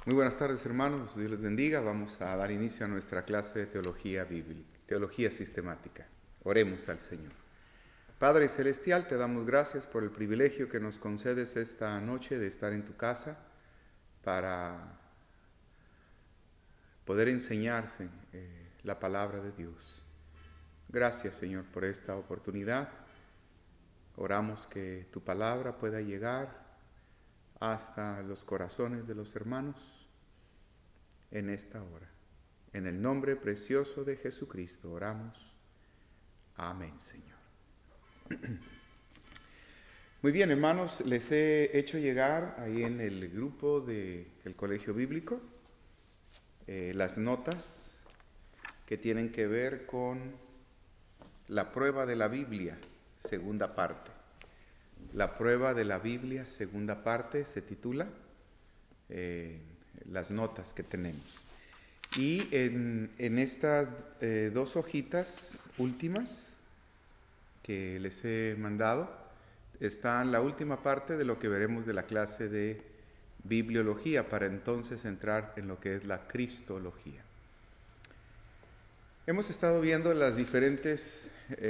Muy buenas tardes, hermanos. Dios les bendiga. Vamos a dar inicio a nuestra clase de teología bíblica, teología sistemática. Oremos al Señor. Padre Celestial, te damos gracias por el privilegio que nos concedes esta noche de estar en tu casa para poder enseñarse la palabra de Dios. Gracias, Señor, por esta oportunidad. Oramos que tu palabra pueda llegar hasta los corazones de los hermanos en esta hora. En el nombre precioso de Jesucristo oramos. Amén, Señor. Muy bien, hermanos, les he hecho llegar ahí en el grupo del Colegio Bíblico las notas que tienen que ver con la prueba de la Biblia, segunda parte. La prueba de la Biblia, segunda parte, se titula las notas que tenemos. Y en estas dos hojitas últimas que les he mandado, está la última parte de lo que veremos de la clase de bibliología, para entonces entrar en lo que es la cristología. Hemos estado viendo las diferentes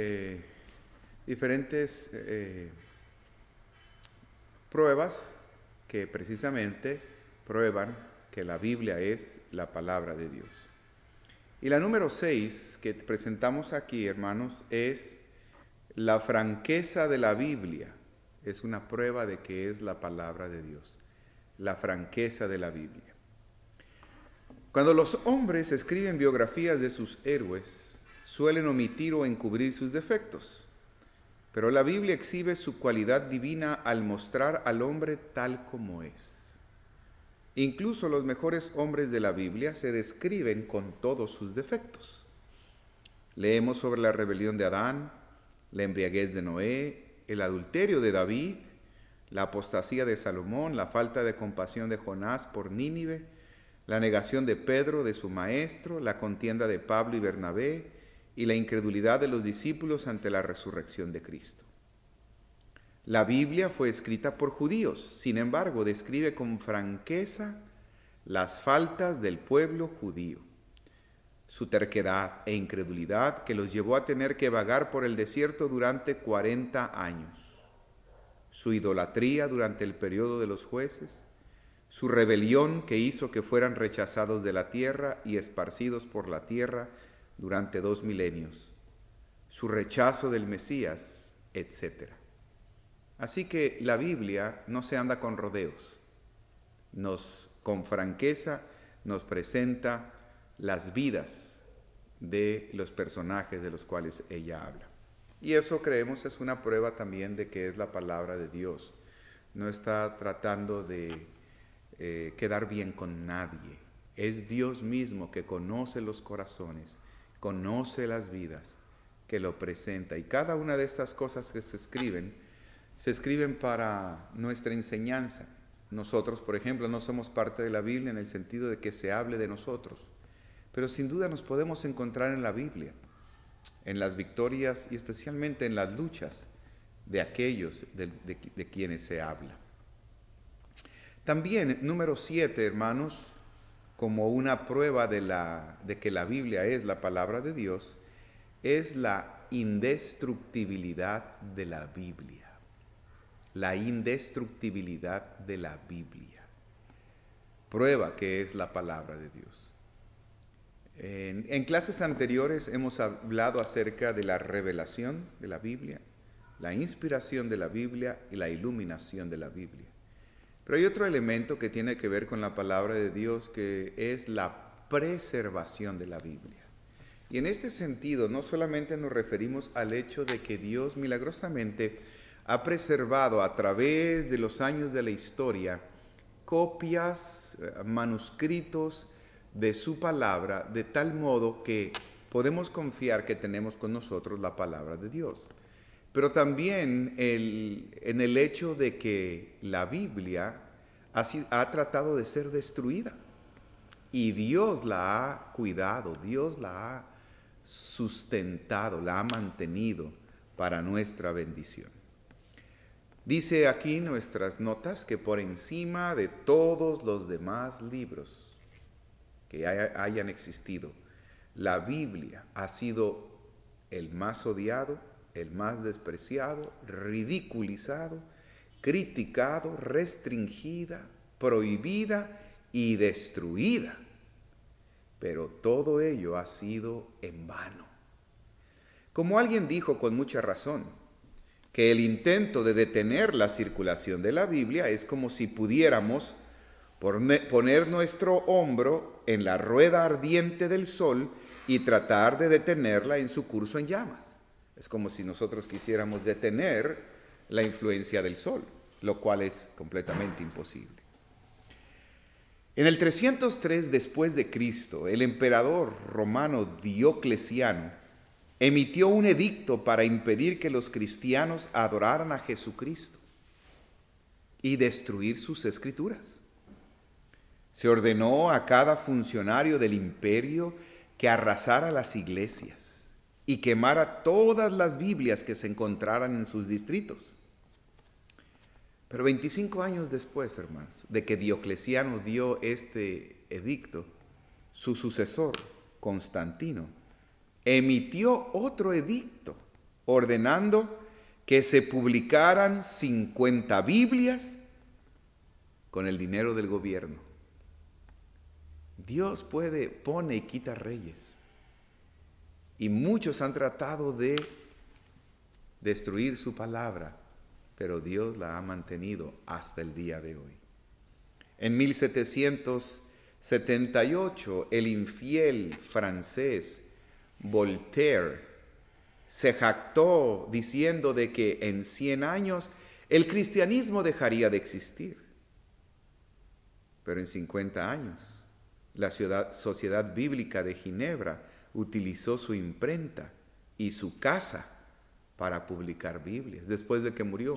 pruebas que precisamente prueban que la Biblia es la palabra de Dios. Y la número 6 que presentamos aquí, hermanos, es la franqueza de la Biblia. Es una prueba de que es la palabra de Dios. La franqueza de la Biblia. Cuando los hombres escriben biografías de sus héroes, suelen omitir o encubrir sus defectos. Pero la Biblia exhibe su cualidad divina al mostrar al hombre tal como es. Incluso los mejores hombres de la Biblia se describen con todos sus defectos. Leemos sobre la rebelión de Adán, la embriaguez de Noé, el adulterio de David, la apostasía de Salomón, la falta de compasión de Jonás por Nínive, la negación de Pedro de su maestro, la contienda de Pablo y Bernabé y la incredulidad de los discípulos ante la resurrección de Cristo. La Biblia fue escrita por judíos, sin embargo, describe con franqueza las faltas del pueblo judío, su terquedad e incredulidad que los llevó a tener que vagar por el desierto durante 40 años, su idolatría durante el periodo de los jueces, su rebelión que hizo que fueran rechazados de la tierra y esparcidos por la tierra durante 2 milenios, su rechazo del Mesías, etc. Así que la Biblia no se anda con rodeos, con franqueza nos presenta las vidas de los personajes de los cuales ella habla. Y eso creemos es una prueba también de que es la palabra de Dios. No está tratando de quedar bien con nadie. Es Dios mismo que conoce los corazones, conoce las vidas, que lo presenta. Y cada una de estas cosas que se escriben para nuestra enseñanza. Nosotros, por ejemplo, no somos parte de la Biblia en el sentido de que se hable de nosotros, pero sin duda nos podemos encontrar en la Biblia, en las victorias y especialmente en las luchas de aquellos de quienes se habla. También, número 7, hermanos, como una prueba de que la Biblia es la palabra de Dios, es la indestructibilidad de la Biblia. La indestructibilidad de la Biblia. Prueba que es la palabra de Dios. En clases anteriores hemos hablado acerca de la revelación de la Biblia, la inspiración de la Biblia y la iluminación de la Biblia. Pero hay otro elemento que tiene que ver con la palabra de Dios, que es la preservación de la Biblia. Y en este sentido, no solamente nos referimos al hecho de que Dios milagrosamente ha preservado a través de los años de la historia copias, manuscritos de su palabra, de tal modo que podemos confiar que tenemos con nosotros la palabra de Dios. Pero también en el hecho de que la Biblia ha tratado de ser destruida y Dios la ha cuidado, Dios la ha sustentado, la ha mantenido para nuestra bendición. Dice aquí nuestras notas que por encima de todos los demás libros que hayan existido, la Biblia ha sido el más odiado, el más despreciado, ridiculizado, criticado, restringida, prohibida y destruida. Pero todo ello ha sido en vano. Como alguien dijo con mucha razón, que el intento de detener la circulación de la Biblia es como si pudiéramos poner nuestro hombro en la rueda ardiente del sol y tratar de detenerla en su curso en llamas. Es como si nosotros quisiéramos detener la influencia del sol, lo cual es completamente imposible. En el 303 después de Cristo, el emperador romano Diocleciano emitió un edicto para impedir que los cristianos adoraran a Jesucristo y destruir sus escrituras. Se ordenó a cada funcionario del imperio que arrasara las iglesias y quemara todas las Biblias que se encontraran en sus distritos. Pero 25 años después, hermanos, de que Diocleciano dio este edicto, su sucesor, Constantino, emitió otro edicto ordenando que se publicaran 50 Biblias con el dinero del gobierno. Dios pone y quita reyes. Y muchos han tratado de destruir su palabra, pero Dios la ha mantenido hasta el día de hoy. En 1778, el infiel francés Voltaire se jactó diciendo de que en 100 años el cristianismo dejaría de existir. Pero en 50 años, la Sociedad Bíblica de Ginebra utilizó su imprenta y su casa para publicar Biblias después de que murió.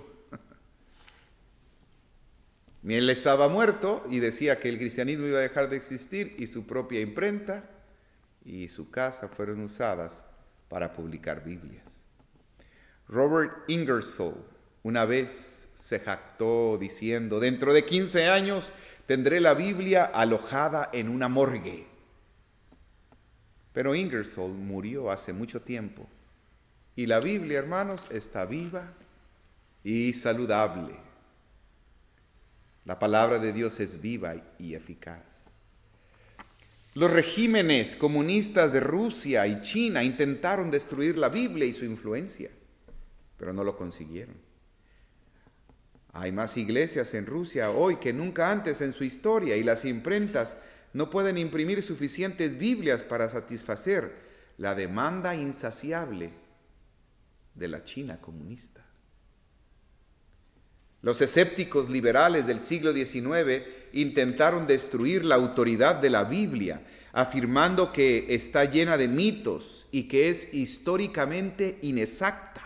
Él estaba muerto y decía que el cristianismo iba a dejar de existir, y su propia imprenta y su casa fueron usadas para publicar Biblias. Robert Ingersoll una vez se jactó diciendo: dentro de 15 años tendré la Biblia alojada en una morgue. Pero Ingersoll murió hace mucho tiempo y la Biblia, hermanos, está viva y saludable. La palabra de Dios es viva y eficaz. Los regímenes comunistas de Rusia y China intentaron destruir la Biblia y su influencia, pero no lo consiguieron. Hay más iglesias en Rusia hoy que nunca antes en su historia, y las imprentas no pueden imprimir suficientes Biblias para satisfacer la demanda insaciable de la China comunista. Los escépticos liberales del siglo XIX intentaron destruir la autoridad de la Biblia, afirmando que está llena de mitos y que es históricamente inexacta.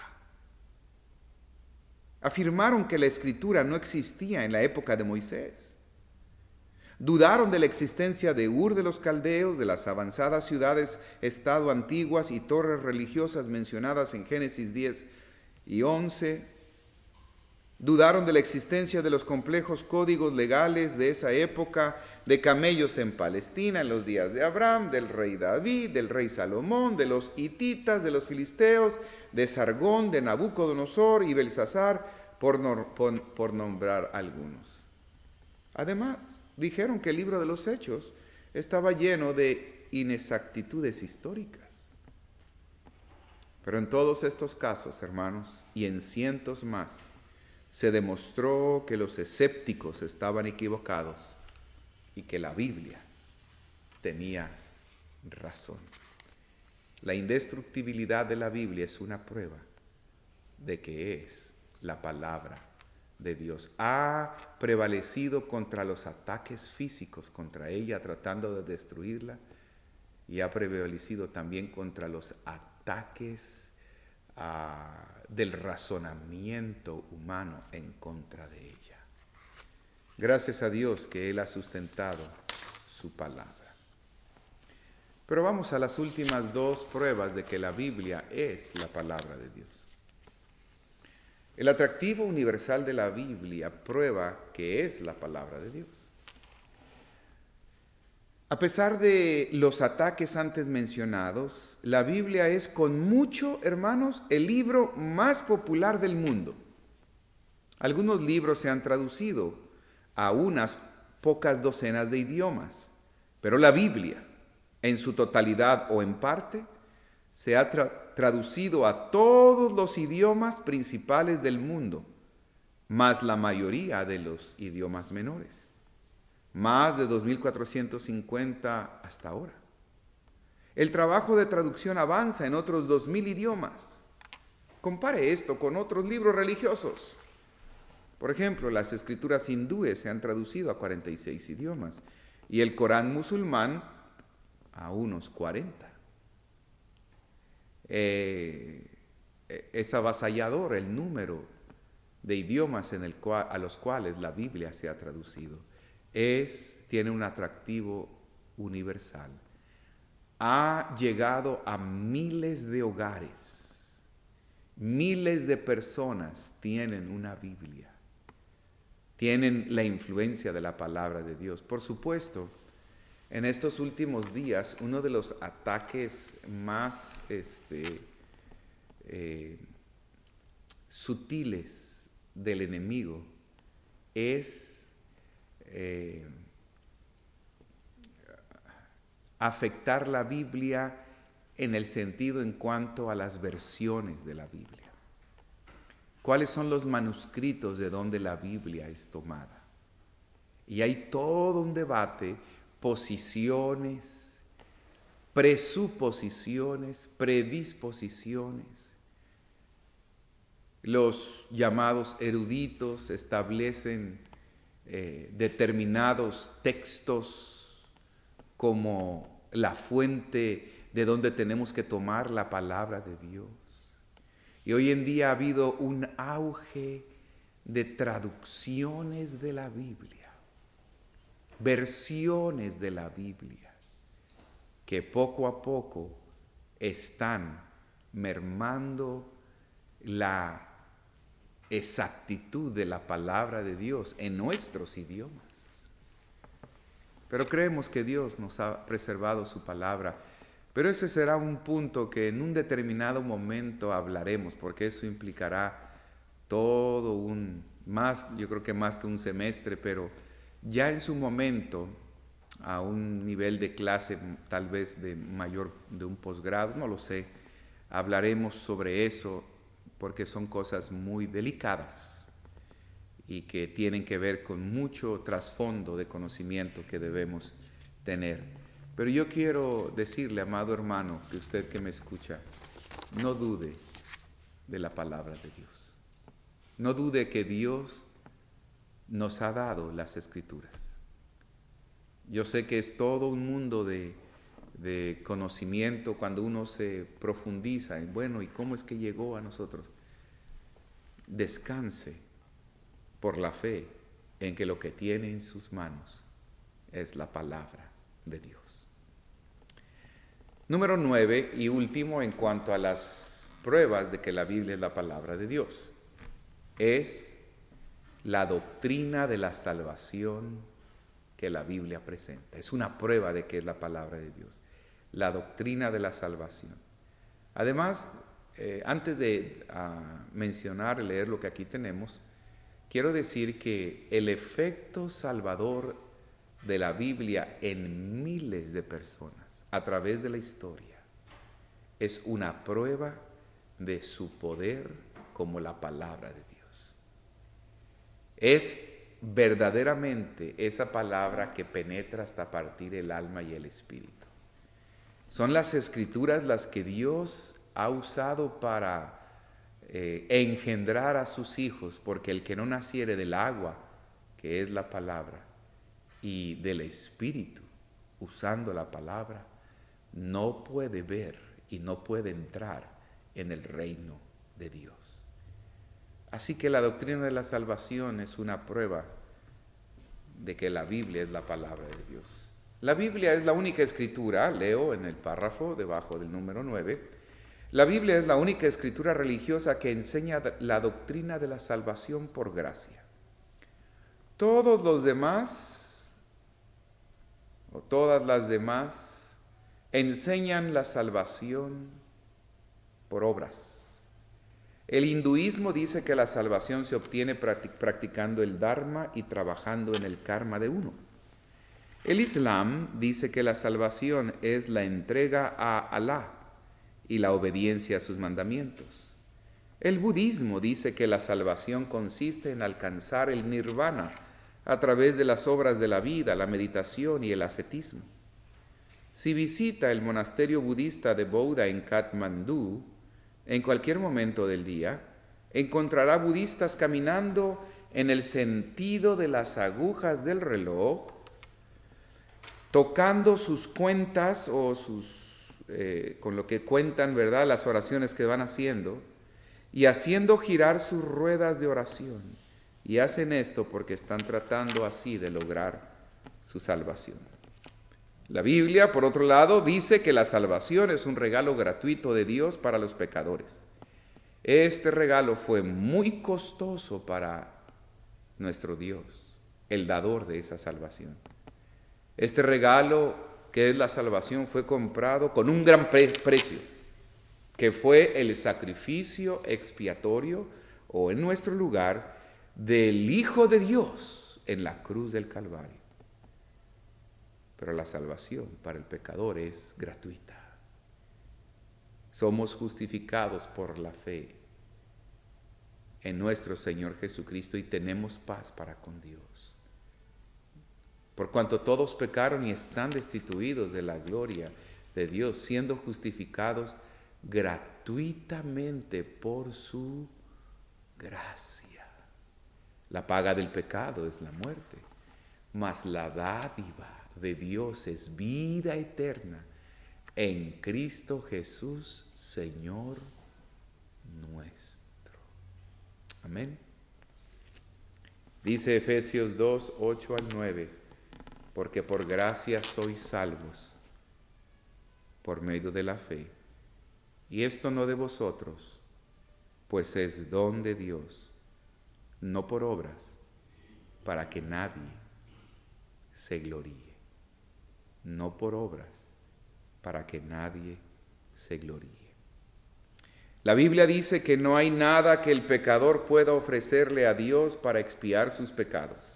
Afirmaron que la Escritura no existía en la época de Moisés. Dudaron de la existencia de Ur de los Caldeos, de las avanzadas ciudades-estado antiguas y torres religiosas mencionadas en Génesis 10 y 11. Dudaron de la existencia de los complejos códigos legales de esa época, de camellos en Palestina en los días de Abraham, del rey David, del rey Salomón, de los hititas, de los filisteos, de Sargón, de Nabucodonosor y Belsasar, por nombrar algunos. Además, dijeron que el libro de los Hechos estaba lleno de inexactitudes históricas. Pero en todos estos casos, hermanos, y en cientos más, se demostró que los escépticos estaban equivocados y que la Biblia tenía razón. La indestructibilidad de la Biblia es una prueba de que es la palabra de Dios. Ha prevalecido contra los ataques físicos contra ella, tratando de destruirla, y ha prevalecido también contra los ataques del razonamiento humano en contra de ella. Gracias a Dios que Él ha sustentado su palabra. Pero vamos a las últimas dos pruebas de que la Biblia es la palabra de Dios. El atractivo universal de la Biblia prueba que es la palabra de Dios. A pesar de los ataques antes mencionados, la Biblia es con mucho, hermanos, el libro más popular del mundo. Algunos libros se han traducido a unas pocas docenas de idiomas, pero la Biblia, en su totalidad o en parte, se ha traducido a todos los idiomas principales del mundo, más la mayoría de los idiomas menores. Más de 2.450 hasta ahora. El trabajo de traducción avanza en otros 2.000 idiomas. Compare esto con otros libros religiosos. Por ejemplo, las escrituras hindúes se han traducido a 46 idiomas y el Corán musulmán a unos 40. Es avasallador el número de idiomas a los cuales la Biblia se ha traducido. Tiene un atractivo universal. Ha llegado a miles de hogares. Miles de personas tienen una Biblia. Tienen la influencia de la palabra de Dios. Por supuesto, en estos últimos días, uno de los ataques más sutiles del enemigo es afectar la Biblia en el sentido en cuanto a las versiones de la Biblia. ¿Cuáles son los manuscritos de donde la Biblia es tomada? Y hay todo un debate, posiciones, presuposiciones, predisposiciones. Los llamados eruditos establecen determinados textos como la fuente de donde tenemos que tomar la palabra de Dios. Y hoy en día ha habido un auge de traducciones de la Biblia, versiones de la Biblia, que poco a poco están mermando la exactitud de la palabra de Dios en nuestros idiomas. Pero creemos que Dios nos ha preservado su palabra. Pero ese será un punto que en un determinado momento hablaremos, porque eso implicará yo creo que más que un semestre, pero ya en su momento, a un nivel de clase tal vez de un posgrado, no lo sé, hablaremos sobre eso, porque son cosas muy delicadas y que tienen que ver con mucho trasfondo de conocimiento que debemos tener. Pero yo quiero decirle, amado hermano, que usted que me escucha, no dude de la palabra de Dios. No dude que Dios nos ha dado las Escrituras. Yo sé que es todo un mundo de conocimiento cuando uno se profundiza en, bueno, ¿y cómo es que llegó a nosotros? Descanse por la fe en que lo que tiene en sus manos es la palabra de Dios. Número 9 y último en cuanto a las pruebas de que la Biblia es la palabra de Dios, es la doctrina de la salvación que la Biblia presenta. Es una prueba de que es la palabra de Dios, la doctrina de la salvación. Además, antes de mencionar y leer lo que aquí tenemos, quiero decir que el efecto salvador de la Biblia en miles de personas a través de la historia es una prueba de su poder como la palabra de Dios. Es verdaderamente esa palabra que penetra hasta partir el alma y el espíritu. Son las Escrituras las que Dios ha usado para engendrar a sus hijos, porque el que no naciere del agua, que es la palabra, y del espíritu, usando la palabra, no puede ver y no puede entrar en el reino de Dios. Así que la doctrina de la salvación es una prueba de que la Biblia es la palabra de Dios. La Biblia es la única escritura, leo en el párrafo debajo del número 9, La Biblia es la única escritura religiosa que enseña la doctrina de la salvación por gracia. Todos los demás, o todas las demás, enseñan la salvación por obras. El hinduismo dice que la salvación se obtiene practicando el dharma y trabajando en el karma de uno. El Islam dice que la salvación es la entrega a Alá y la obediencia a sus mandamientos. El budismo dice que la salvación consiste en alcanzar el nirvana a través de las obras de la vida, la meditación y el ascetismo. Si visita el monasterio budista de Bouddha en Katmandú, en cualquier momento del día, encontrará budistas caminando en el sentido de las agujas del reloj, tocando sus cuentas o con lo que cuentan, ¿verdad?, las oraciones que van haciendo, y haciendo girar sus ruedas de oración. Y hacen esto porque están tratando así de lograr su salvación. La Biblia, por otro lado, dice que la salvación es un regalo gratuito de Dios para los pecadores. Este regalo fue muy costoso para nuestro Dios, el dador de esa salvación. Este regalo, que es la salvación, fue comprado con un gran precio, que fue el sacrificio expiatorio, o en nuestro lugar, del Hijo de Dios en la cruz del Calvario. Pero la salvación para el pecador es gratuita. Somos justificados por la fe en nuestro Señor Jesucristo y tenemos paz para con Dios. Por cuanto todos pecaron y están destituidos de la gloria de Dios, siendo justificados gratuitamente por su gracia. La paga del pecado es la muerte, mas la dádiva de Dios es vida eterna en Cristo Jesús, Señor nuestro. Amén. Dice Efesios 2, 8 al 9. Porque por gracia sois salvos, por medio de la fe. Y esto no de vosotros, pues es don de Dios, no por obras, para que nadie se gloríe. No por obras, para que nadie se gloríe. La Biblia dice que no hay nada que el pecador pueda ofrecerle a Dios para expiar sus pecados.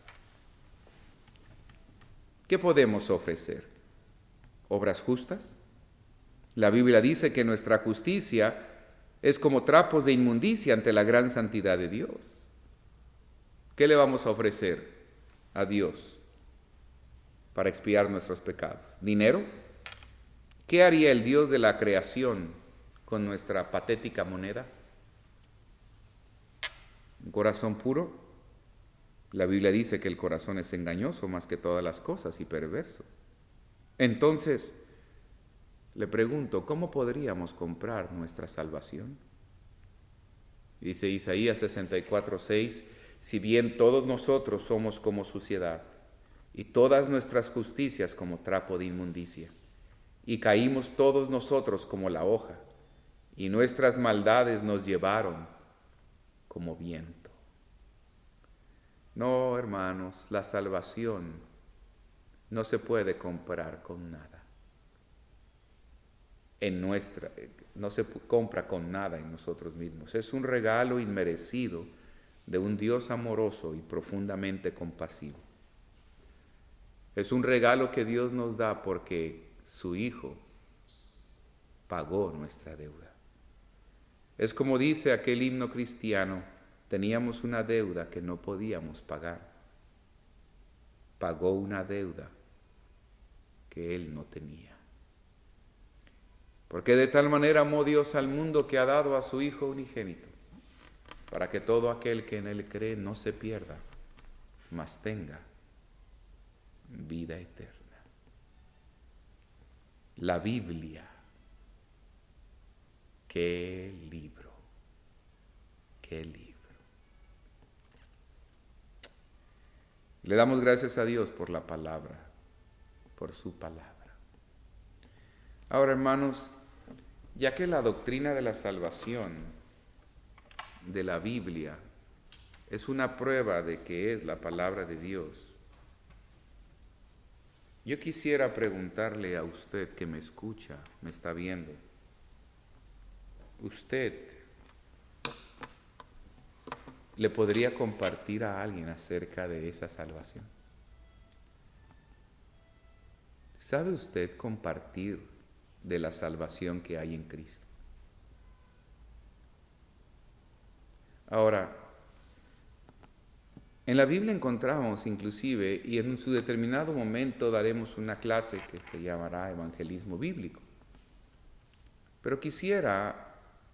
¿Qué podemos ofrecer? ¿Obras justas? La Biblia dice que nuestra justicia es como trapos de inmundicia ante la gran santidad de Dios. ¿Qué le vamos a ofrecer a Dios para expiar nuestros pecados? ¿Dinero? ¿Qué haría el Dios de la creación con nuestra patética moneda? ¿Un corazón puro? La Biblia dice que el corazón es engañoso más que todas las cosas y perverso. Entonces, le pregunto, ¿cómo podríamos comprar nuestra salvación? Dice Isaías 64:6, si bien todos nosotros somos como suciedad, y todas nuestras justicias como trapo de inmundicia, y caímos todos nosotros como la hoja, y nuestras maldades nos llevaron como viento. No, hermanos, la salvación no se puede comprar con nada. No se compra con nada en nosotros mismos. Es un regalo inmerecido de un Dios amoroso y profundamente compasivo. Es un regalo que Dios nos da porque su Hijo pagó nuestra deuda. Es como dice aquel himno cristiano, teníamos una deuda que no podíamos pagar. Pagó una deuda que Él no tenía. Porque de tal manera amó Dios al mundo que ha dado a su Hijo unigénito, para que todo aquel que en Él cree no se pierda, mas tenga vida eterna. La Biblia, qué libro, qué libro. Le damos gracias a Dios por la palabra, por su palabra. Ahora, hermanos, ya que la doctrina de la salvación de la Biblia es una prueba de que es la palabra de Dios, yo quisiera preguntarle a usted que me escucha, me está viendo, ¿usted le podría compartir a alguien acerca de esa salvación? ¿Sabe usted compartir de la salvación que hay en Cristo? Ahora, en la Biblia encontramos inclusive, y en su determinado momento daremos una clase que se llamará evangelismo bíblico, pero quisiera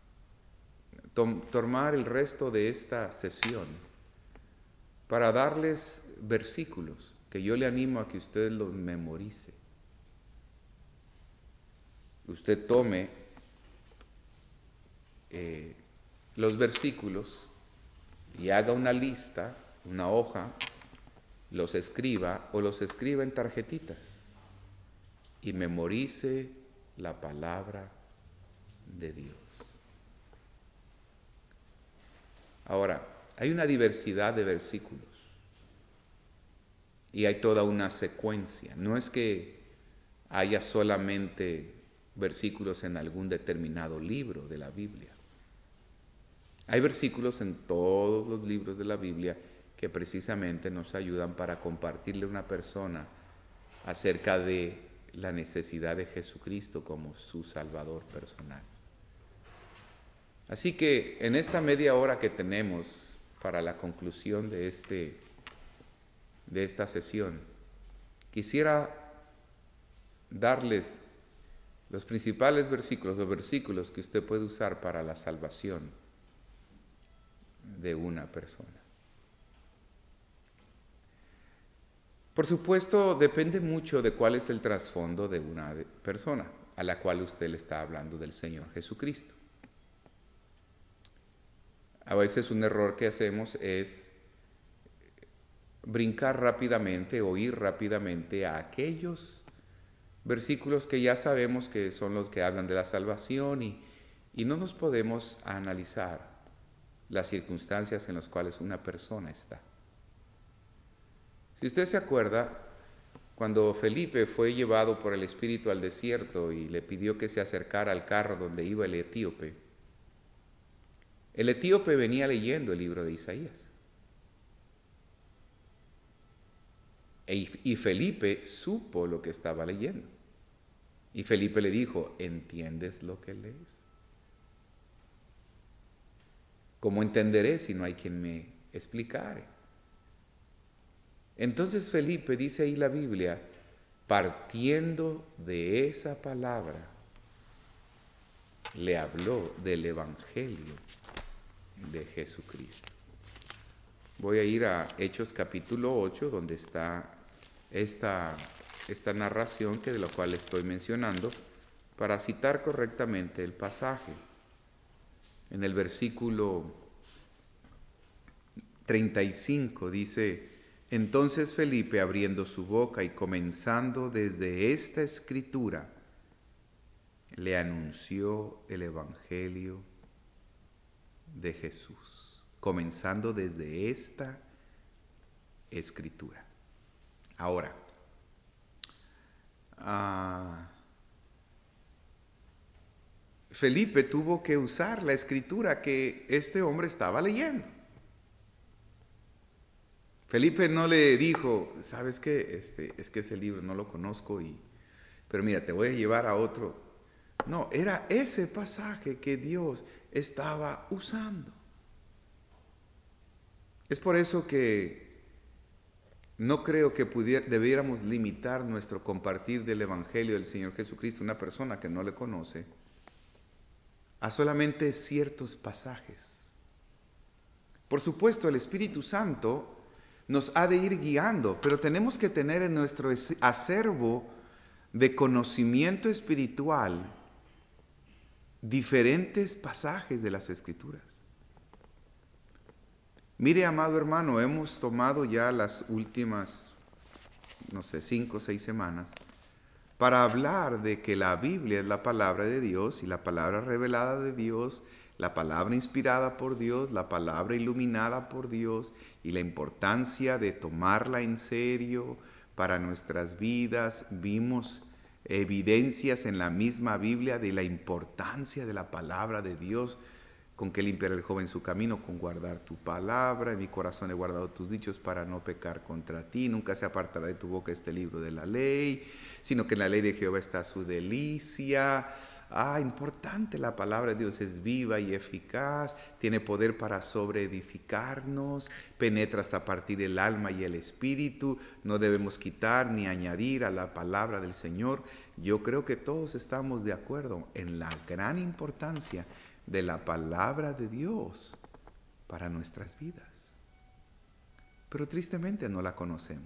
tomar el resto de esta sesión para darles versículos que yo le animo a que usted los memorice. Usted tome los versículos y haga una lista, una hoja, los escriba o los escriba en tarjetitas y memorice la palabra de Dios. Ahora, hay una diversidad de versículos y hay toda una secuencia. No es que haya solamente versículos en algún determinado libro de la Biblia. Hay versículos en todos los libros de la Biblia que precisamente nos ayudan para compartirle a una persona acerca de la necesidad de Jesucristo como su Salvador personal. Así que en esta media hora que tenemos para la conclusión de esta sesión, quisiera darles los principales versículos o versículos que usted puede usar para la salvación de una persona. Por supuesto, depende mucho de cuál es el trasfondo de una persona a la cual usted le está hablando del Señor Jesucristo. A veces un error que hacemos es brincar rápidamente o ir rápidamente a aquellos versículos que ya sabemos que son los que hablan de la salvación y no nos podemos analizar las circunstancias en las cuales una persona está. Si usted se acuerda, cuando Felipe fue llevado por el Espíritu al desierto y le pidió que se acercara al carro donde iba el etíope venía leyendo el libro de Isaías. Y Felipe supo lo que estaba leyendo. Y Felipe le dijo, ¿entiendes lo que lees? ¿Cómo entenderé si no hay quien me explicara? Entonces Felipe, dice ahí la Biblia, partiendo de esa palabra, le habló del Evangelio de Jesucristo. Voy a ir a Hechos capítulo 8, donde está esta narración de la cual estoy mencionando, para citar correctamente el pasaje. En el versículo 35 dice, entonces Felipe, abriendo su boca y comenzando desde esta escritura, le anunció el Evangelio de Jesús. Comenzando desde esta escritura. Ahora, Felipe tuvo que usar la escritura que este hombre estaba leyendo. Felipe no le dijo, ¿sabes qué? Es que ese libro no lo conozco, pero mira, te voy a llevar a otro. No, era ese pasaje que Dios estaba usando. Es por eso que no creo que debiéramos limitar nuestro compartir del Evangelio del Señor Jesucristo a una persona que no le conoce a solamente ciertos pasajes. Por supuesto, el Espíritu Santo nos ha de ir guiando, pero tenemos que tener en nuestro acervo de conocimiento espiritual diferentes pasajes de las Escrituras. Mire, amado hermano, hemos tomado ya las últimas, 5 o 6 semanas para hablar de que la Biblia es la palabra de Dios y la palabra revelada de Dios, la palabra inspirada por Dios, la palabra iluminada por Dios y la importancia de tomarla en serio para nuestras vidas. Vimos evidencias en la misma Biblia de la importancia de la palabra de Dios. Con que limpiar el joven su camino, con guardar tu palabra. En mi corazón he guardado tus dichos para no pecar contra ti. Nunca se apartará de tu boca este libro de la ley, sino que en la ley de Jehová está su delicia. Importante, la palabra de Dios es viva y eficaz, tiene poder para sobreedificarnos, penetra hasta partir el alma y el espíritu. No debemos quitar ni añadir a la palabra del Señor. Yo creo que todos estamos de acuerdo en la gran importancia de la palabra de Dios para nuestras vidas. Pero tristemente no la conocemos.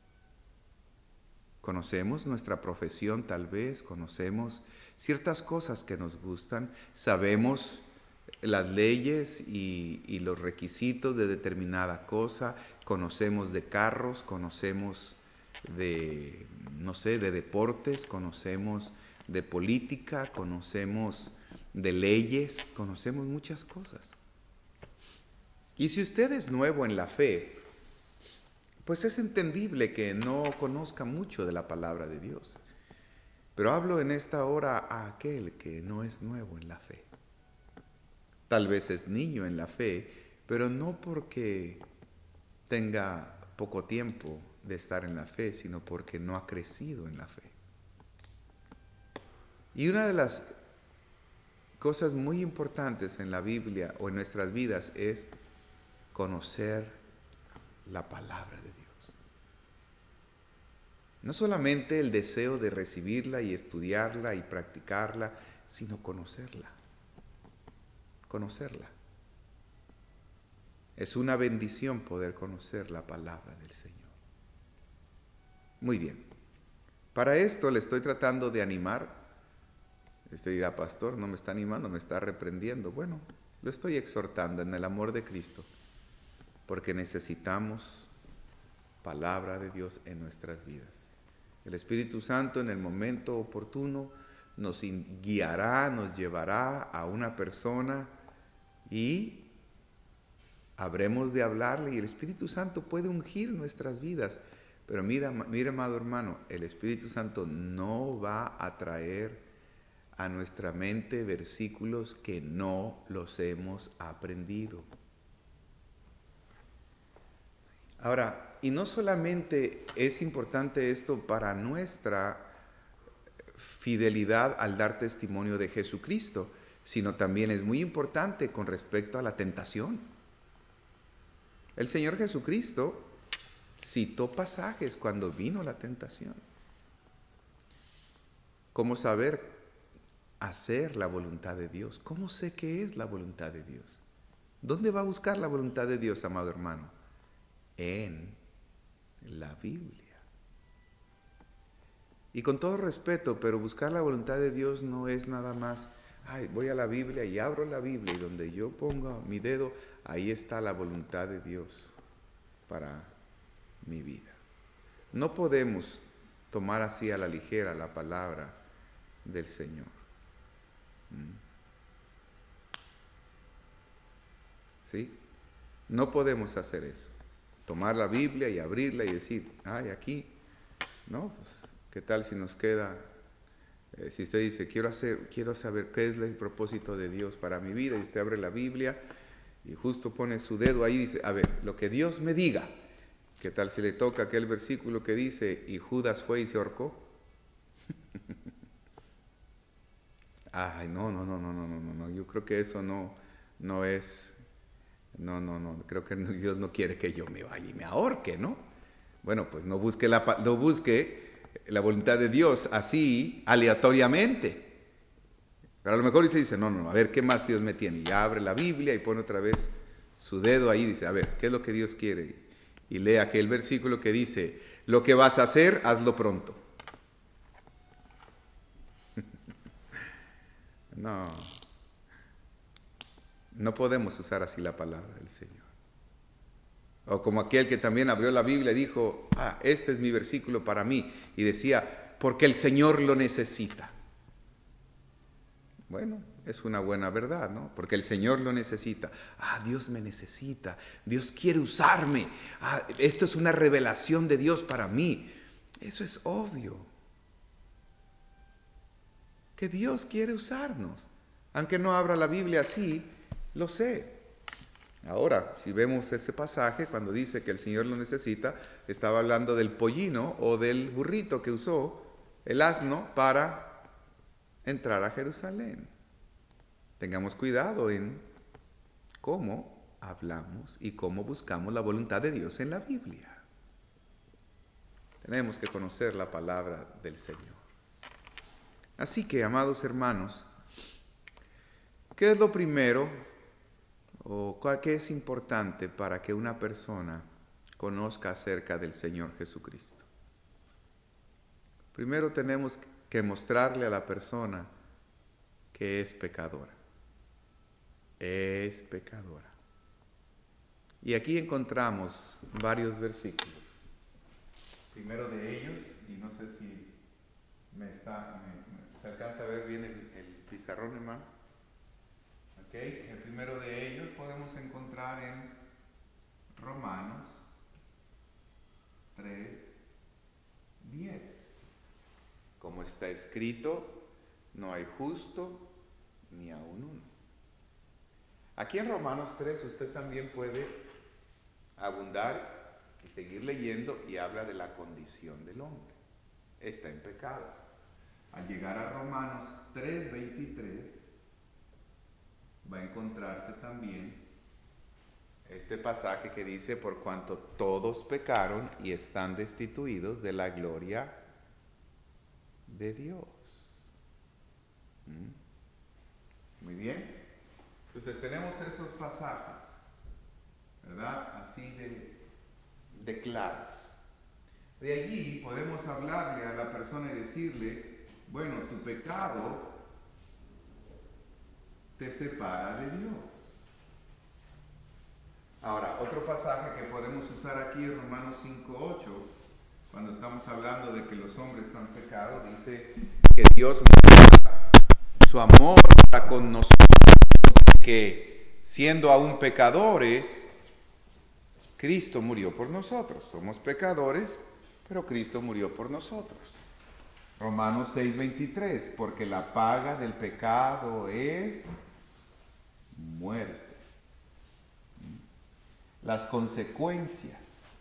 Conocemos nuestra profesión tal vez, conocemos ciertas cosas que nos gustan, sabemos las leyes y los requisitos de determinada cosa, conocemos de carros, conocemos de, no sé, de deportes, conocemos de política, conocemos de leyes, conocemos muchas cosas. Y si usted es nuevo en la fe, pues es entendible que no conozca mucho de la palabra de Dios. Pero hablo en esta hora a aquel que no es nuevo en la fe. Tal vez es niño en la fe, pero no porque tenga poco tiempo de estar en la fe, sino porque no ha crecido en la fe. Y una de las cosas muy importantes en la Biblia o en nuestras vidas es conocer la palabra de Dios. No solamente el deseo de recibirla y estudiarla y practicarla, sino conocerla. Conocerla. Es una bendición poder conocer la palabra del Señor. Muy bien. Para esto le estoy tratando de animar. Usted dirá, pastor, no me está animando, me está reprendiendo. Bueno, lo estoy exhortando en el amor de Cristo, porque necesitamos palabra de Dios en nuestras vidas. El Espíritu Santo en el momento oportuno nos guiará, nos llevará a una persona y habremos de hablarle, y el Espíritu Santo puede ungir nuestras vidas. Pero mira, amado hermano, el Espíritu Santo no va a traer a nuestra mente versículos que no los hemos aprendido. Ahora, y no solamente es importante esto para nuestra fidelidad al dar testimonio de Jesucristo, sino también es muy importante con respecto a la tentación. El Señor Jesucristo citó pasajes cuando vino la tentación. ¿Cómo saber hacer la voluntad de Dios? ¿Cómo sé qué es la voluntad de Dios? ¿Dónde va a buscar la voluntad de Dios, amado hermano? En la Biblia. Y con todo respeto, pero buscar la voluntad de Dios no es nada más, voy a la Biblia y abro la Biblia y donde yo pongo mi dedo, ahí está la voluntad de Dios para mi vida. No podemos tomar así a la ligera la palabra del Señor. ¿Sí? No podemos hacer eso. Tomar la Biblia y abrirla y decir, aquí, no, pues, ¿qué tal si nos queda? Si usted dice, quiero saber qué es el propósito de Dios para mi vida, y usted abre la Biblia y justo pone su dedo ahí y dice, a ver, lo que Dios me diga. ¿Qué tal si le toca aquel versículo que dice, y Judas fue y se ahorcó? No, yo creo que eso no es, creo que Dios no quiere que yo me vaya y me ahorque, ¿no? Bueno, pues no busque la voluntad de Dios así, aleatoriamente. Pero a lo mejor usted dice, a ver, ¿qué más Dios me tiene? Y abre la Biblia y pone otra vez su dedo ahí y dice, a ver, ¿qué es lo que Dios quiere? Y lee aquel versículo que dice, lo que vas a hacer, hazlo pronto. No podemos usar así la palabra del Señor. O como aquel que también abrió la Biblia y dijo, este es mi versículo para mí. Y decía, porque el Señor lo necesita. Bueno, es una buena verdad, ¿no? Porque el Señor lo necesita. Dios me necesita. Dios quiere usarme. Esto es una revelación de Dios para mí. Eso es obvio. Que Dios quiere usarnos. Aunque no abra la Biblia así, lo sé. Ahora, si vemos ese pasaje, cuando dice que el Señor lo necesita, estaba hablando del pollino o del burrito que usó el asno para entrar a Jerusalén. Tengamos cuidado en cómo hablamos y cómo buscamos la voluntad de Dios en la Biblia. Tenemos que conocer la palabra del Señor. Así que, amados hermanos, ¿qué es lo primero o qué es importante para que una persona conozca acerca del Señor Jesucristo? Primero tenemos que mostrarle a la persona que es pecadora. Es pecadora. Y aquí encontramos varios versículos. Primero de ellos, y no sé si se alcanza a ver bien el pizarrón, hermano. Okay. El primero de ellos podemos encontrar en Romanos 3:10. Como está escrito, no hay justo ni aun uno. Aquí en Romanos 3 usted también puede abundar y seguir leyendo y habla de la condición del hombre. Está en pecado. Al llegar a Romanos 3:23 va a encontrarse también este pasaje que dice: por cuanto todos pecaron y están destituidos de la gloria de Dios. Muy bien. Entonces tenemos esos pasajes, ¿verdad? Así de claros. De allí podemos hablarle a la persona y decirle: bueno, tu pecado te separa de Dios. Ahora, otro pasaje que podemos usar aquí es Romanos 5:8, cuando estamos hablando de que los hombres han pecado, dice que Dios muestra su amor para con nosotros, que siendo aún pecadores, Cristo murió por nosotros. Somos pecadores, pero Cristo murió por nosotros. Romanos 6:23, porque la paga del pecado es muerte. Las consecuencias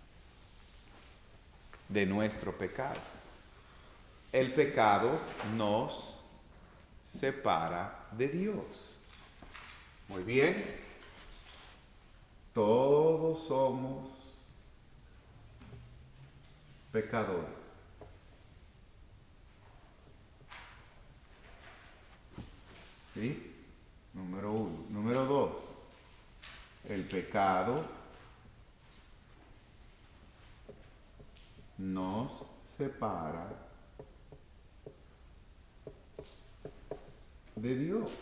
de nuestro pecado. El pecado nos separa de Dios. Muy bien. Todos somos pecadores. ¿Sí? Número 1. Número 2. El pecado nos separa de Dios.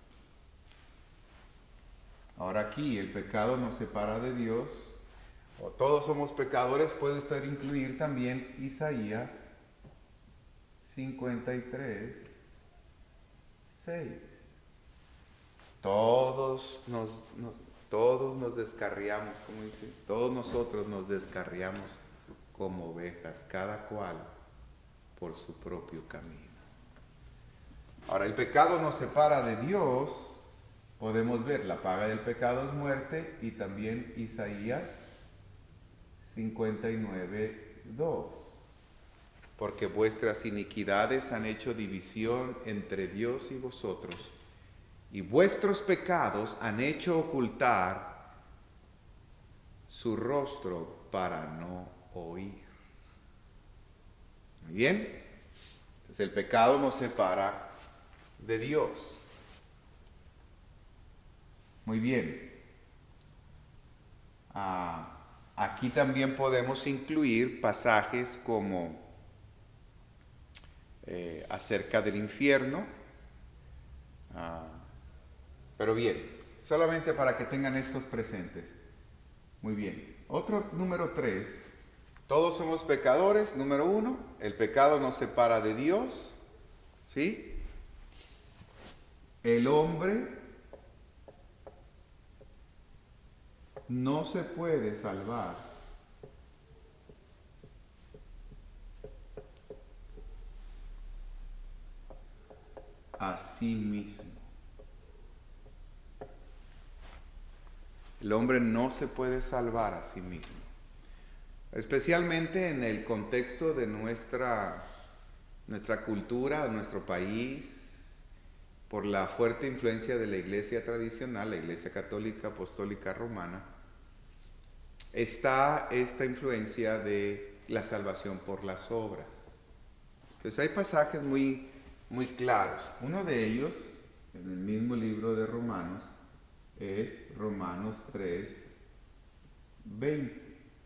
Ahora aquí el pecado nos separa de Dios, o todos somos pecadores, puede usted incluir también Isaías 53:6. Todos nos descarriamos, como dice, todos nosotros nos descarriamos como ovejas, cada cual por su propio camino. Ahora, el pecado nos separa de Dios. Podemos ver, la paga del pecado es muerte, y también Isaías 59:2. Porque vuestras iniquidades han hecho división entre Dios y vosotros, y vuestros pecados han hecho ocultar su rostro para no oír. Muy bien. Entonces el pecado nos separa de Dios. Muy bien. Aquí también podemos incluir pasajes como acerca del infierno. Pero bien, solamente para que tengan estos presentes. Muy bien. Otro número 3 Todos somos pecadores, número uno. El pecado nos separa de Dios, ¿sí? El hombre no se puede salvar a sí mismo. El hombre no se puede salvar a sí mismo. Especialmente en el contexto de nuestra cultura, nuestro país, por la fuerte influencia de la iglesia tradicional, la iglesia católica apostólica romana, está esta influencia de la salvación por las obras. Entonces hay pasajes muy, muy claros. Uno de ellos, en el mismo libro de Romanos, es Romanos 3:20.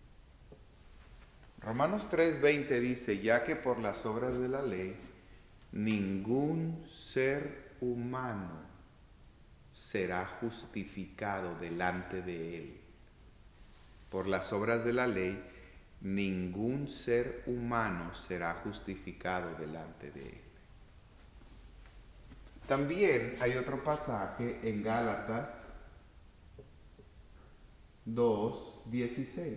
Romanos 3:20 dice, ya que por las obras de la ley, ningún ser humano será justificado delante de él. Por las obras de la ley, ningún ser humano será justificado delante de él. También hay otro pasaje en Gálatas 2:16.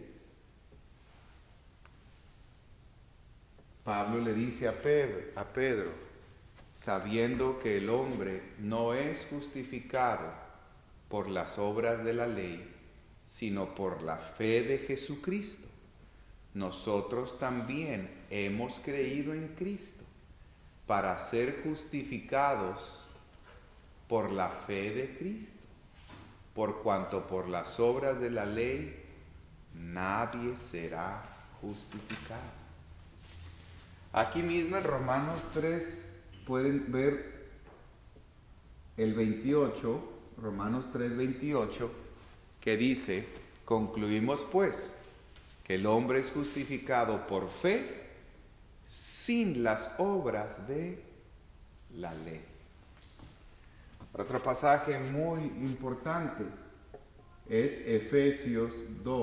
Pablo le dice a Pedro, sabiendo que el hombre no es justificado por las obras de la ley, sino por la fe de Jesucristo, nosotros también hemos creído en Cristo para ser justificados por la fe de Cristo, por cuanto por las obras de la ley nadie será justificado. Aquí mismo en Romanos 3 pueden ver el 28, Romanos 3:28, que dice, concluimos pues que el hombre es justificado por fe sin las obras de la ley. Otro pasaje muy importante es Efesios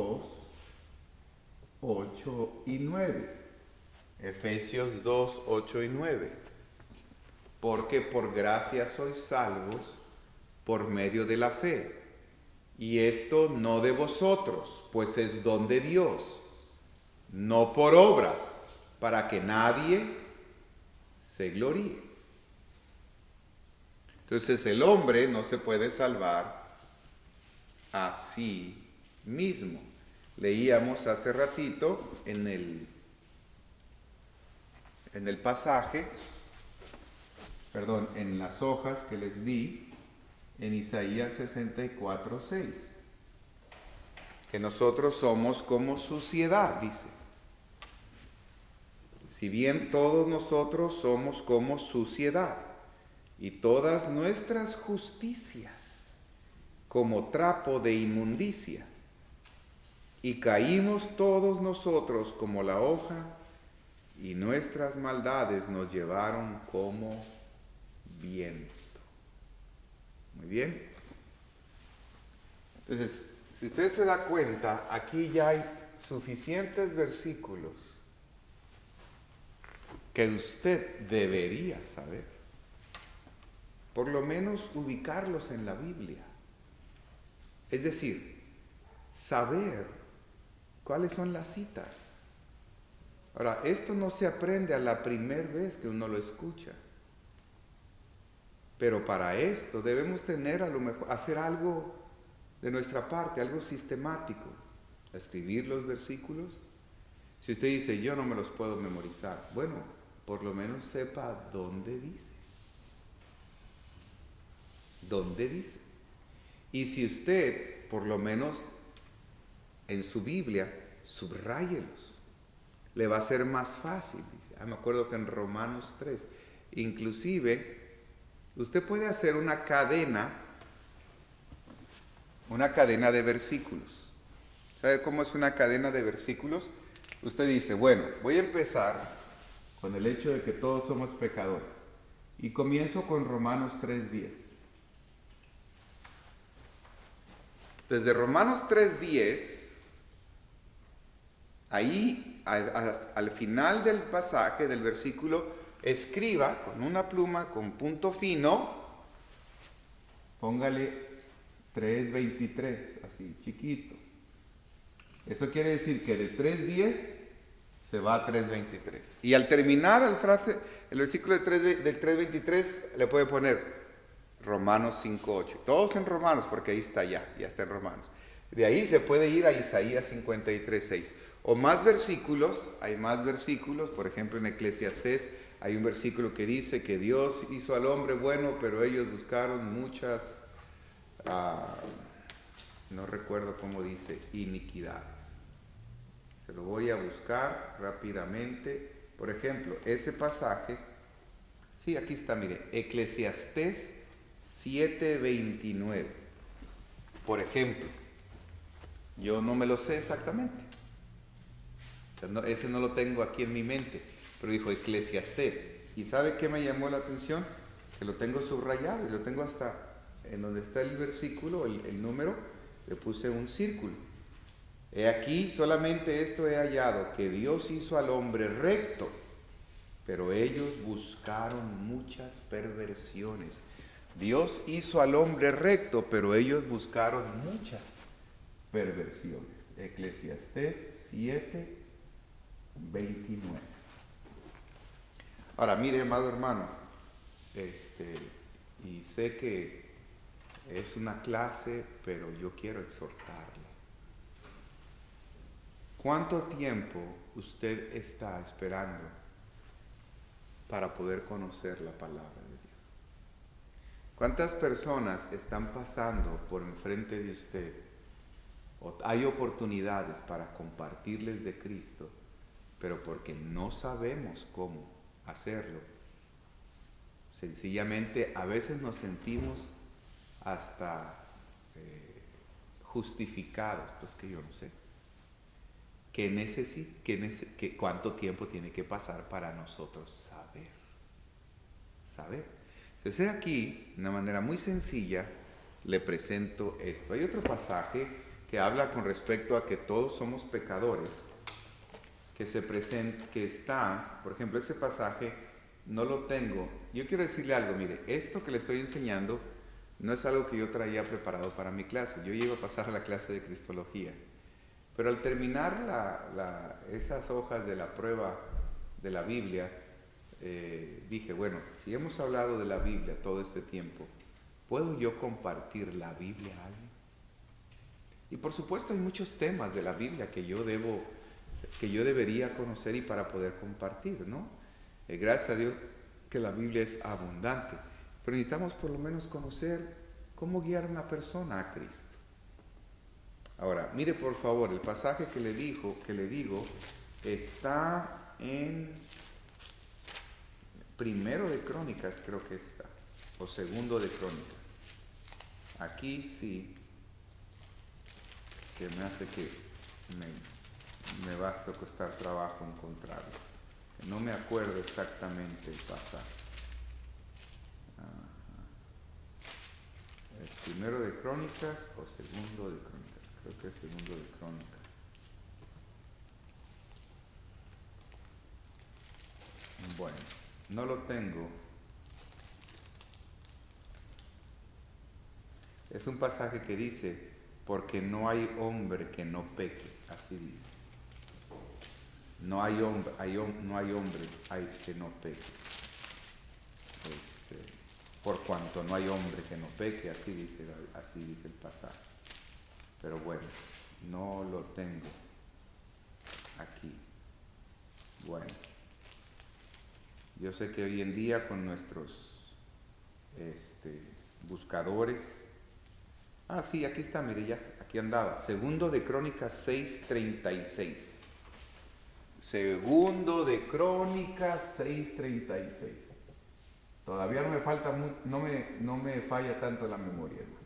2:8-9. Efesios 2:8-9. Porque por gracia sois salvos por medio de la fe. Y esto no de vosotros, pues es don de Dios, no por obras, para que nadie se gloríe. Entonces el hombre no se puede salvar a sí mismo. Leíamos hace ratito en el pasaje, en las hojas que les di, en Isaías 64:6, que nosotros somos como suciedad, dice. Si bien todos nosotros somos como suciedad, y todas nuestras justicias como trapo de inmundicia, y caímos todos nosotros como la hoja, y nuestras maldades nos llevaron como viento. Muy bien. Entonces, si usted se da cuenta, aquí ya hay suficientes versículos que usted debería saber. Por lo menos ubicarlos en la Biblia. Es decir, saber cuáles son las citas. Ahora, esto no se aprende a la primera vez que uno lo escucha. Pero para esto debemos tener, a lo mejor, hacer algo de nuestra parte, algo sistemático. Escribir los versículos. Si usted dice, yo no me los puedo memorizar, bueno, por lo menos sepa dónde dice. ¿Dónde dice? Y si usted, por lo menos en su Biblia, subráyelos, le va a ser más fácil. Dice. Me acuerdo que en Romanos 3, inclusive, usted puede hacer una cadena de versículos. ¿Sabe cómo es una cadena de versículos? Usted dice, bueno, voy a empezar con el hecho de que todos somos pecadores. Y comienzo con Romanos 3:10. Desde Romanos 3:10, ahí al final del pasaje, del versículo, escriba con una pluma, con punto fino, póngale 3:23, así chiquito. Eso quiere decir que de 3:10 se va a 3:23. Y al terminar el versículo del 3:23 le puede poner Romanos 5:8. Todos en Romanos, porque ahí está ya está en Romanos. De ahí se puede ir a Isaías 53:6. O más versículos, hay más versículos, por ejemplo en Eclesiastés hay un versículo que dice que Dios hizo al hombre bueno, pero ellos buscaron muchas, no recuerdo cómo dice, iniquidades. Se lo voy a buscar rápidamente. Por ejemplo, ese pasaje, sí, aquí está, mire, Eclesiastés 7:29. Por ejemplo, yo no me lo sé exactamente. O sea, ese no lo tengo aquí en mi mente, pero dijo Eclesiastés. ¿Y sabe qué me llamó la atención? Que lo tengo subrayado y lo tengo hasta en donde está el versículo, el número, le puse un círculo. He aquí, solamente esto he hallado, que Dios hizo al hombre recto, pero ellos buscaron muchas perversiones. Dios hizo al hombre recto, pero ellos buscaron muchas perversiones. Eclesiastés 7:29. Ahora, mire, amado hermano, y sé que es una clase, pero yo quiero exhortarle. ¿Cuánto tiempo usted está esperando para poder conocer la palabra de Dios? ¿Cuántas personas están pasando por enfrente de usted? O hay oportunidades para compartirles de Cristo, pero porque no sabemos cómo hacerlo, sencillamente a veces nos sentimos hasta justificados, pues que yo no sé. ¿Cuánto tiempo tiene que pasar para nosotros saber? Entonces aquí, de una manera muy sencilla, le presento esto. Hay otro pasaje que habla con respecto a que todos somos pecadores, que está, por ejemplo, ese pasaje no lo tengo. Yo quiero decirle algo, mire, esto que le estoy enseñando no es algo que yo traía preparado para mi clase. Yo iba a pasar a la clase de Cristología. Pero al terminar esas hojas de la prueba de la Biblia, dije, bueno, si hemos hablado de la Biblia todo este tiempo, ¿puedo yo compartir la Biblia a alguien? Y por supuesto hay muchos temas de la Biblia que yo debería conocer y para poder compartir, ¿no? Gracias a Dios que la Biblia es abundante, pero necesitamos por lo menos conocer cómo guiar a una persona a Cristo. Ahora, mire por favor, el pasaje que le digo, está en Primero de Crónicas, creo que está, o Segundo de Crónicas. Aquí sí, se me hace que me va a costar trabajo encontrarlo. No me acuerdo exactamente el pasaje. ¿Es Primero de Crónicas o Segundo de Crónicas? Creo que es Segundo de Crónicas. Bueno, no lo tengo. Es un pasaje que dice, porque no hay hombre que no peque, así dice. No hay hombre que no peque. Por cuanto no hay hombre que no peque, así dice el pasaje. Pero bueno, no lo tengo aquí. Bueno, yo sé que hoy en día con nuestros buscadores, sí, aquí está, mire ya, aquí andaba, Segundo de Crónicas 6:36. Segundo de Crónicas 6:36. Todavía no me falta, no me falla tanto la memoria, hermano.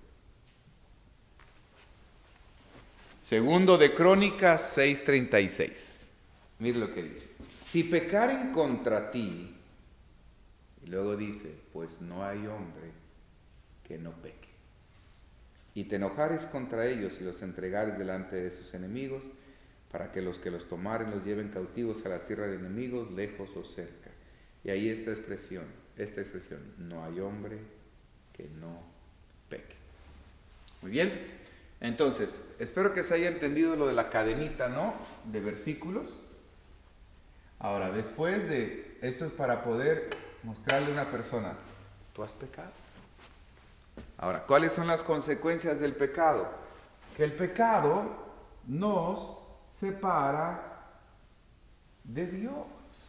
Segundo de Crónicas 6:36. Mire lo que dice. Si pecaren contra ti, y luego dice, pues no hay hombre que no peque. Y te enojares contra ellos y los entregares delante de sus enemigos, para que los tomaren los lleven cautivos a la tierra de enemigos, lejos o cerca. Y ahí esta expresión, no hay hombre que no peque. Muy bien, entonces, espero que se haya entendido lo de la cadenita, ¿no? De versículos. Ahora, después de esto es para poder mostrarle a una persona, tú has pecado. Ahora, ¿cuáles son las consecuencias del pecado? Que el pecado nos separa de Dios.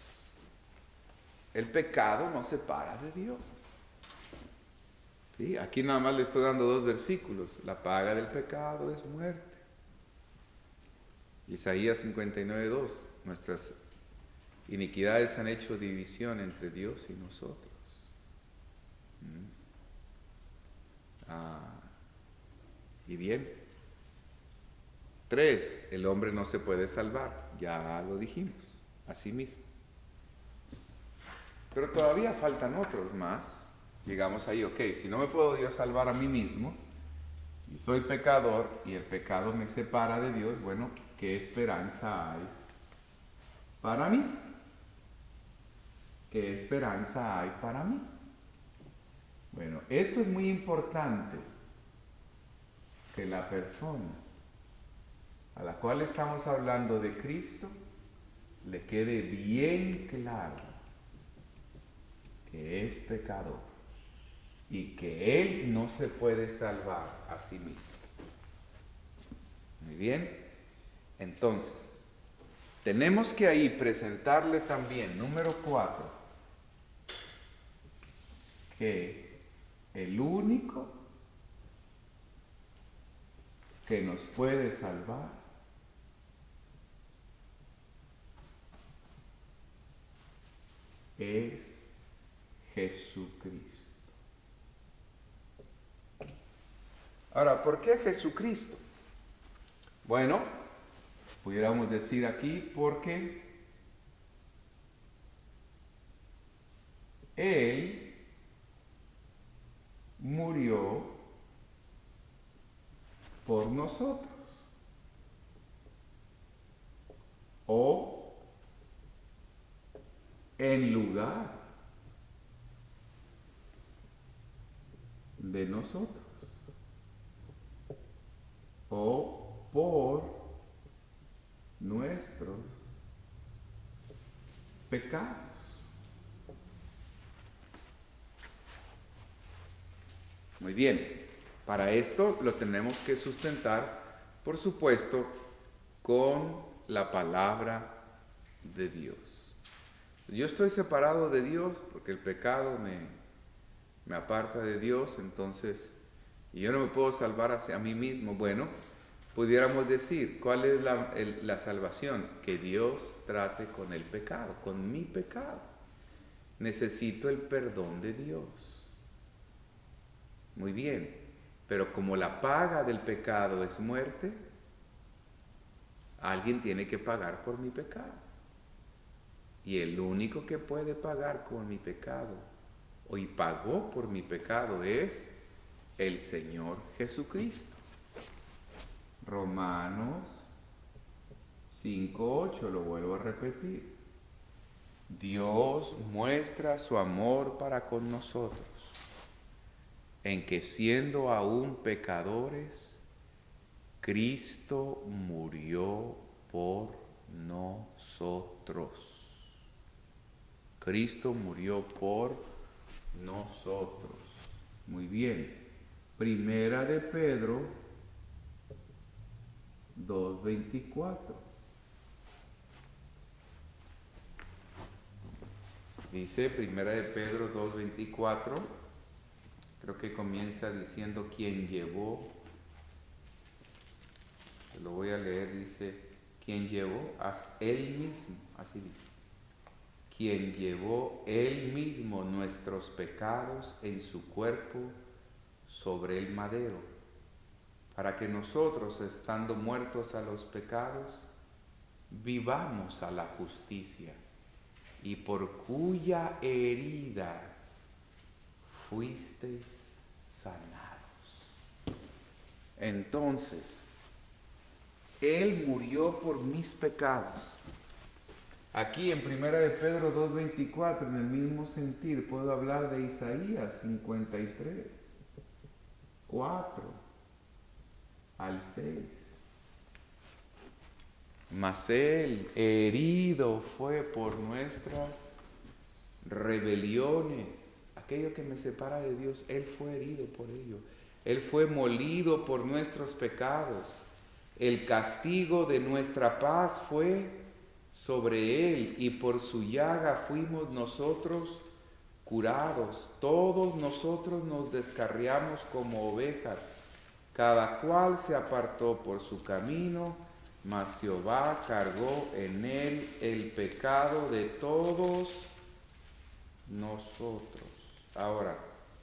El pecado nos separa de Dios. ¿Sí? Aquí nada más le estoy dando 2 versículos. La paga del pecado es muerte. Isaías 59:2. Nuestras iniquidades han hecho división entre Dios y nosotros. Y bien. 3. El hombre no se puede salvar. Ya lo dijimos. Así mismo. Pero todavía faltan otros más. Llegamos ahí, ok, si no me puedo yo salvar a mí mismo, y soy pecador, y el pecado me separa de Dios, bueno, ¿qué esperanza hay para mí? ¿Qué esperanza hay para mí? Bueno, esto es muy importante, que la persona a la cual estamos hablando de Cristo, le quede bien claro que es pecador. Y que Él no se puede salvar a sí mismo. Muy bien. Entonces, tenemos que ahí presentarle también, número 4, que el único que nos puede salvar es Jesucristo. Ahora, ¿por qué Jesucristo? Bueno, pudiéramos decir aquí porque Él murió por nosotros. O en lugar de nosotros. O por nuestros pecados. Muy bien, para esto lo tenemos que sustentar, por supuesto, con la palabra de Dios. Yo estoy separado de Dios porque el pecado me aparta de Dios, entonces, y yo no me puedo salvar hacia mí mismo. Bueno, pudiéramos decir, ¿cuál es la salvación? Que Dios trate con el pecado, con mi pecado. Necesito el perdón de Dios. Muy bien, pero como la paga del pecado es muerte, alguien tiene que pagar por mi pecado. Y el único que puede pagar por mi pecado, y pagó por mi pecado, es el Señor Jesucristo. Romanos 5:8, lo vuelvo a repetir. Dios muestra su amor para con nosotros, en que siendo aún pecadores, Cristo murió por nosotros. Cristo murió por nosotros. Muy bien. Primera de Pedro 2:24. Dice Primera de Pedro 2:24, creo que comienza diciendo quien llevó, lo voy a leer, dice, quien llevó él mismo, así dice, quien llevó él mismo nuestros pecados en su cuerpo sobre el madero, para que nosotros, estando muertos a los pecados, vivamos a la justicia, y por cuya herida fuisteis sanados. Entonces, Él murió por mis pecados. Aquí en 1 Pedro 2:24, en el mismo sentir, puedo hablar de Isaías 53, 4 al 6. Mas Él herido fue por nuestras rebeliones. Aquello que me separa de Dios, Él fue herido por ello. Él fue molido por nuestros pecados. El castigo de nuestra paz fue sobre Él, y por su llaga fuimos nosotros curados. Todos nosotros nos descarriamos como ovejas, cada cual se apartó por su camino, mas Jehová cargó en él el pecado de todos nosotros. Ahora,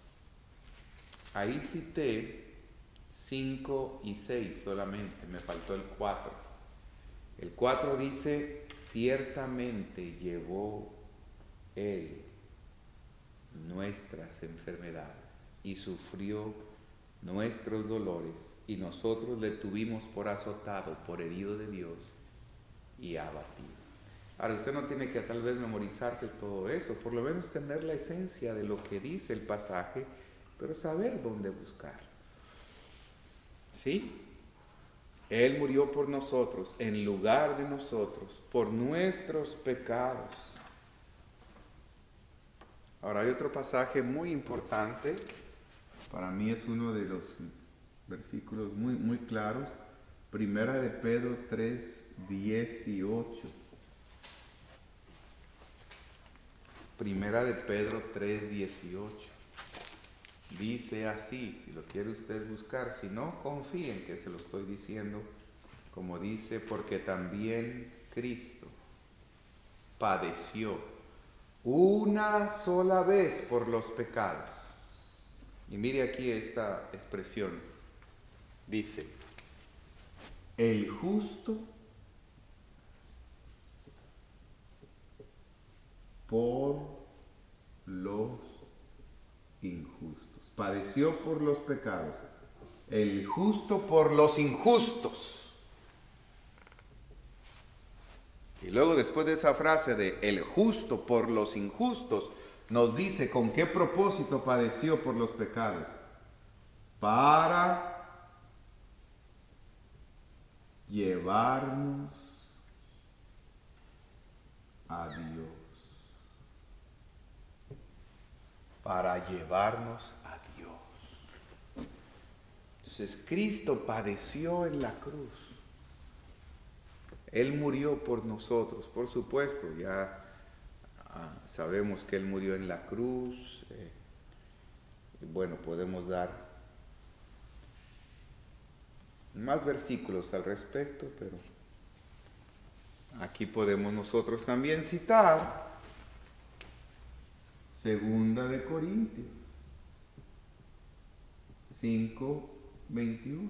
ahí cité 5 y 6 solamente, me faltó el 4. El 4 dice, ciertamente llevó él nuestras enfermedades y sufrió nuestros dolores, y nosotros le tuvimos por azotado, por herido de Dios y abatido. Ahora, usted no tiene que tal vez memorizarse todo eso, por lo menos tener la esencia de lo que dice el pasaje, pero saber dónde buscar. ¿Sí? Él murió por nosotros, en lugar de nosotros, por nuestros pecados. Ahora, hay otro pasaje muy importante, para mí es uno de los versículos muy claros, 1 Pedro 3:18. 1 Pedro 3:18. Dice así, si lo quiere usted buscar, si no, confíen que se lo estoy diciendo como dice, porque también Cristo padeció una sola vez por los pecados. Y mire aquí esta expresión, dice, el justo por los injustos. Padeció por los pecados. El justo por los injustos. Y luego después de esa frase de el justo por los injustos, nos dice con qué propósito padeció por los pecados. Para llevarnos a Dios. Para llevarnos a Dios. Entonces Cristo padeció en la cruz. Él murió por nosotros, por supuesto, ya sabemos que Él murió en la cruz. Y bueno, podemos dar más versículos al respecto, pero aquí podemos nosotros también citar 2 Corintios 5:21.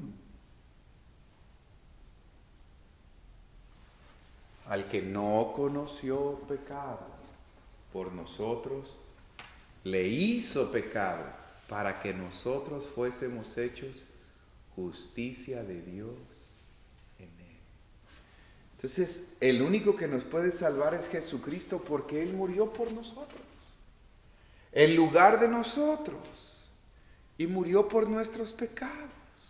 Al que no conoció pecado, por nosotros le hizo pecado, para que nosotros fuésemos hechos justicia de Dios en él. Entonces, el único que nos puede salvar es Jesucristo, porque Él murió por nosotros, en lugar de nosotros, y murió por nuestros pecados.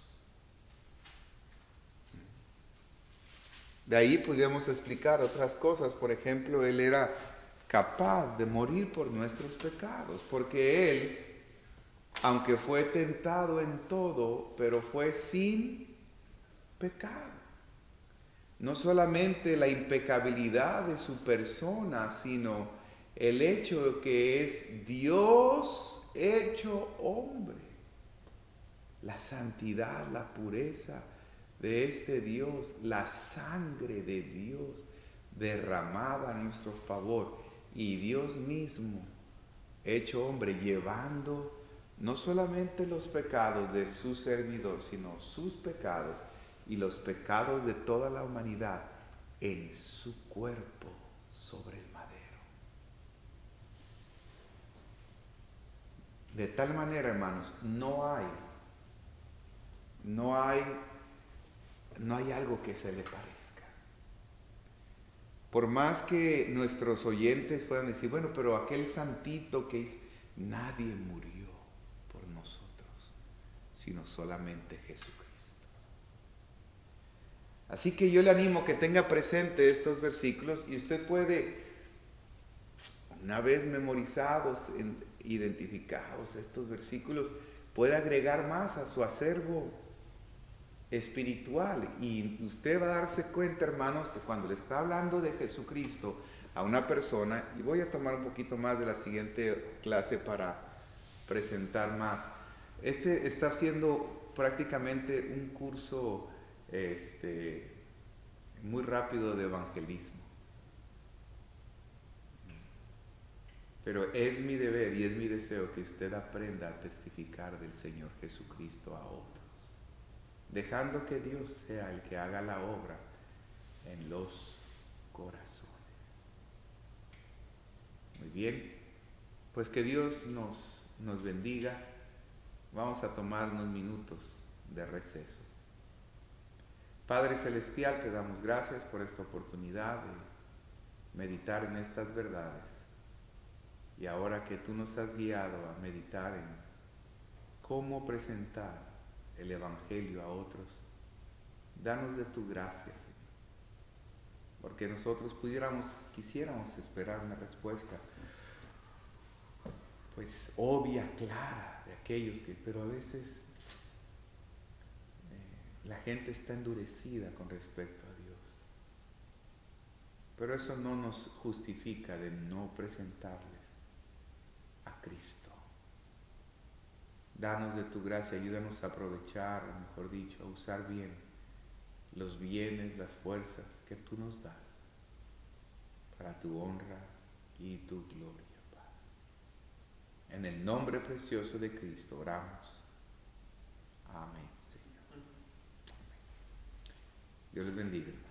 De ahí podríamos explicar otras cosas. Por ejemplo, Él era capaz de morir por nuestros pecados, porque Él, aunque fue tentado en todo, pero fue sin pecado. No solamente la impecabilidad de su persona, sino el hecho de que es Dios hecho hombre. La santidad, la pureza de este Dios, la sangre de Dios derramada a nuestro favor, y Dios mismo hecho hombre, llevando no solamente los pecados de su servidor, sino sus pecados y los pecados de toda la humanidad en su cuerpo sobre el madero. De tal manera, hermanos, no hay no hay algo que se le parezca. Por más que nuestros oyentes puedan decir, bueno, pero aquel santito que hizo, nadie murió por nosotros, sino solamente Jesucristo. Así que yo le animo que tenga presente estos versículos y usted puede, una vez memorizados, identificados estos versículos, puede agregar más a su acervo espiritual, y usted va a darse cuenta, hermanos, que cuando le está hablando de Jesucristo a una persona, y voy a tomar un poquito más de la siguiente clase para presentar más, este está haciendo prácticamente un curso muy rápido de evangelismo, pero es mi deber y es mi deseo que usted aprenda a testificar del Señor Jesucristo a otros, dejando que Dios sea el que haga la obra en los corazones. Muy bien, pues que Dios nos bendiga. Vamos a tomar unos minutos de receso. Padre Celestial, te damos gracias por esta oportunidad de meditar en estas verdades. Y ahora que tú nos has guiado a meditar en cómo presentar el Evangelio a otros, danos de tu gracia, Señor, porque nosotros quisiéramos esperar una respuesta, pues obvia, clara, de aquellos que, pero a veces la gente está endurecida con respecto a Dios. Pero eso no nos justifica de no presentarles a Cristo. Danos de tu gracia, ayúdanos a aprovechar, o mejor dicho, a usar bien los bienes, las fuerzas que tú nos das para tu honra y tu gloria, Padre. En el nombre precioso de Cristo oramos. Amén, Señor. Amén. Dios les bendiga.